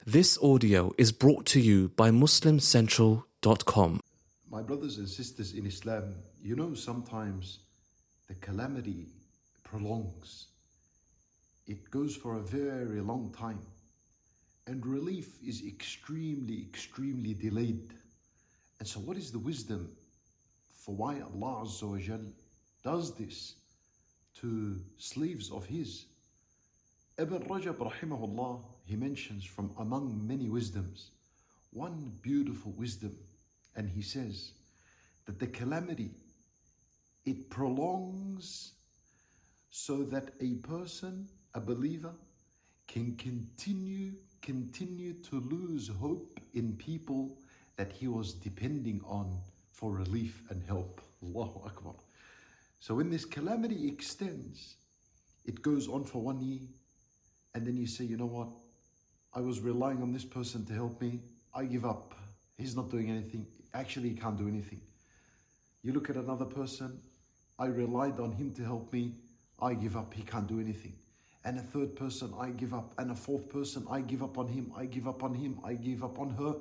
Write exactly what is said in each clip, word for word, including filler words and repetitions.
This audio is brought to you by Muslim Central dot com. My brothers and sisters in Islam, you know sometimes the calamity prolongs. It goes for a very long time. And relief is extremely, extremely delayed. And so what is the wisdom for why Allah Azza wa Jal does this to slaves of His? Ibn Rajab rahimahullah, he mentions from among many wisdoms, one beautiful wisdom, and he says that the calamity, it prolongs so that a person, a believer, can continue, continue to lose hope in people that he was depending on for relief and help. Allahu Akbar. So when this calamity extends, it goes on for one year, and then you say, you know what? I was relying on this person to help me. I give up. He's not doing anything. Actually, he can't do anything. You look at another person. I relied on him to help me. I give up. He can't do anything. And a third person, I give up. And a fourth person, I give up on him. I give up on him. I give up on her.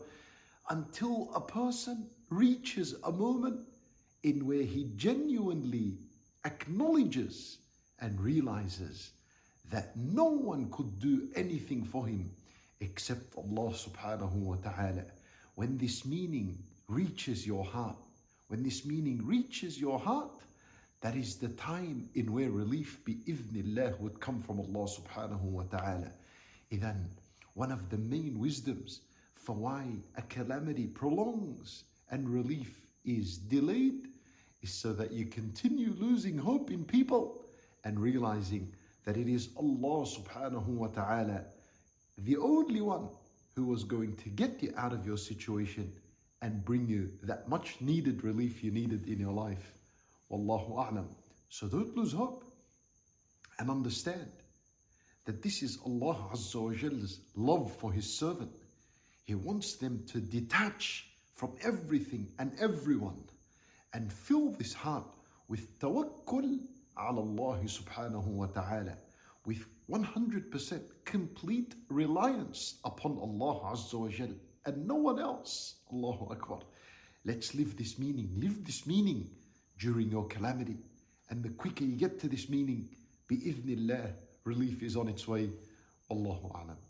Until a person reaches a moment in where he genuinely acknowledges and realizes that no one could do anything for him except Allah subhanahu wa ta'ala. When this meaning reaches your heart, when this meaning reaches your heart, that is the time in where relief bi-idhnillah would come from Allah subhanahu wa ta'ala. Then one of the main wisdoms for why a calamity prolongs and relief is delayed is so that you continue losing hope in people and realizing that it is Allah subhanahu wa ta'ala, the only one who was going to get you out of your situation and bring you that much needed relief you needed in your life. Wallahu a'lam. So don't lose hope and understand that this is Allah Azza wa Jalla's love for His servant. He wants them to detach from everything and everyone and fill this heart with tawakkul ala Allah subhanahu wa ta'ala, with one hundred percent complete reliance upon Allah Azza wa Jal and no one else. Allahu Akbar. Let's live this meaning. Live this meaning during your calamity. And the quicker you get to this meaning, bi-idhnillah, relief is on its way. Allahu a'lam.